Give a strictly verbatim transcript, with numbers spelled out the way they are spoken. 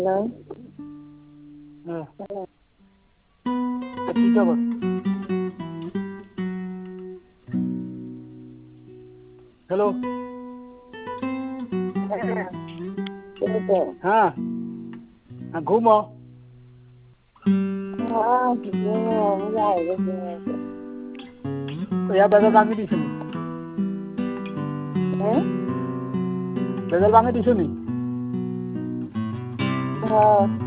কি খবৰ হেল্ল' হা ঘুম ইয়াৰ বেজৰ ভাঙি দিছো বেজৰ ভাঙি দিছো নি